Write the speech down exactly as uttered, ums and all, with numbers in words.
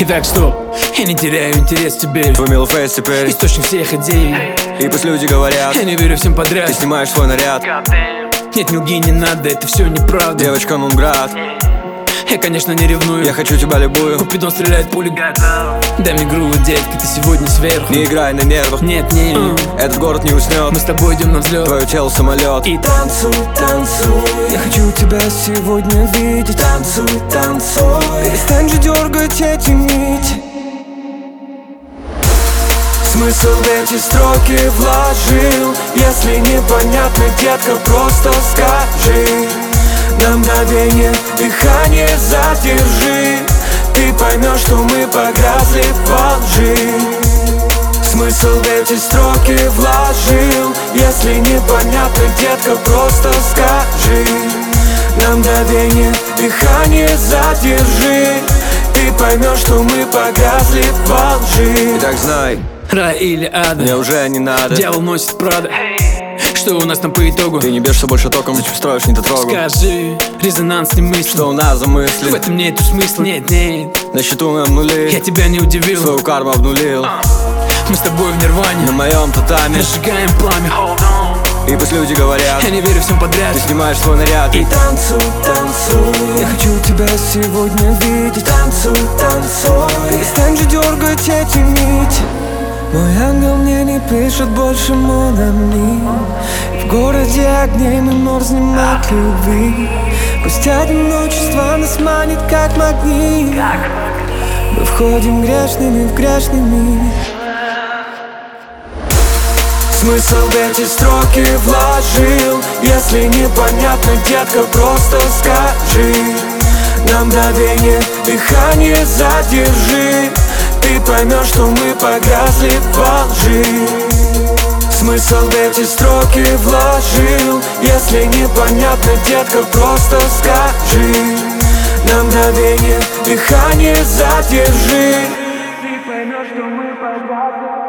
Итак, стоп, я не теряю интерес теперь. Твой милый фейс теперь источник всех идей. И пусть люди говорят, я не верю всем подряд. Ты снимаешь свой наряд. Нет, не лги, не надо, это все неправда. Девочка Нунград. Я, конечно, не ревную. Я хочу тебя любую. Купидон стреляет пули. Дай мне грубо, детка, ты сегодня сверху. Не играй на нервах. Нет, не mm. Этот город не уснет. Мы с тобой идем на взлет. Твое тело самолет. И танцуй, танцуй. Я хочу тебя сегодня видеть. Танцуй, танцуй. Перестань же дергать эти нити. Смысл в эти строки вложил. Если непонятно, детка, просто скажи. На мгновение дыхание задержи. Ты поймешь, что мы погрязли во лжи. Смысл в эти строки вложил. Если непонятно, детка, просто скажи. На мгновение дыхание задержи. Ты поймешь, что мы погрязли во лжи. Итак, знай, рай или ада, мне уже не надо. Дьявол носит Прада. Что у нас там по итогу? Ты не бьешься больше током, зачем строишь недотрогу? Скажи, резонанс не мысли. Что у нас за мысли? В этом нету смысла, нет, нет. На счету нам нули. Я тебя не удивил. Свою карму обнулил. Мы с тобой в нирване. На моем татами разжигаем пламя. И пусть люди говорят, я не верю всем подряд. Ты снимаешь свой наряд. И танцуй, танцуй. Я хочу тебя сегодня видеть. Танцуй, танцуй. Перестань же дергать эти нити. Мой ангел мне не пишет больше mon ami. В городе огней мы мерзнем от любви. Пусть одиночество нас манит как магнит. Мы входим грешными в грешный мир. Смысл в эти строки вложил. Если непонятно, детка, просто скажи. На мгновение дыхание задержи. Ты поймешь, что мы погрязли во лжи. Смысл в эти строки вложил. Если непонятно, детка, просто скажи. На мгновение дыхание задержи. Ты поймешь, что мы погрязли.